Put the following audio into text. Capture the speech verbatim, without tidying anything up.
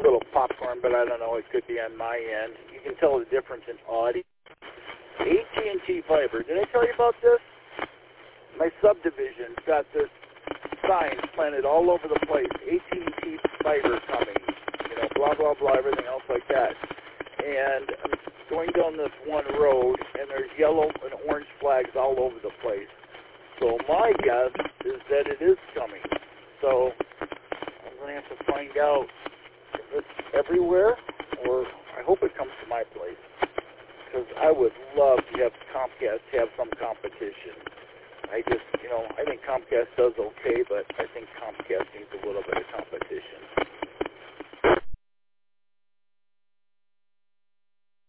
little popcorn, but I don't know. It could be on my end. You can tell the difference in audio. A T and T Fiber. Did I tell you about this? My subdivision's got this signs planted all over the place. A T and T Fiber coming. You know, blah, blah, blah, everything else like that. And I'm going down this one road, and there's yellow and orange flags all over the place. So my guess is that it is coming. So I'm going to have to find out if it's everywhere, or I hope it comes to my place. Because I would love to have Comcast have some competition. I just, you know, I think Comcast does okay, but I think Comcast needs a little bit of competition.